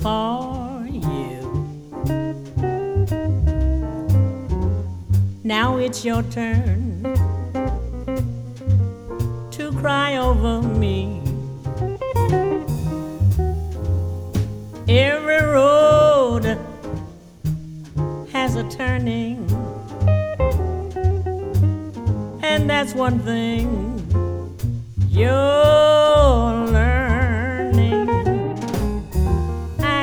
for you. Now it's your turn to cry over me. Every road has a turning, and that's one thing you're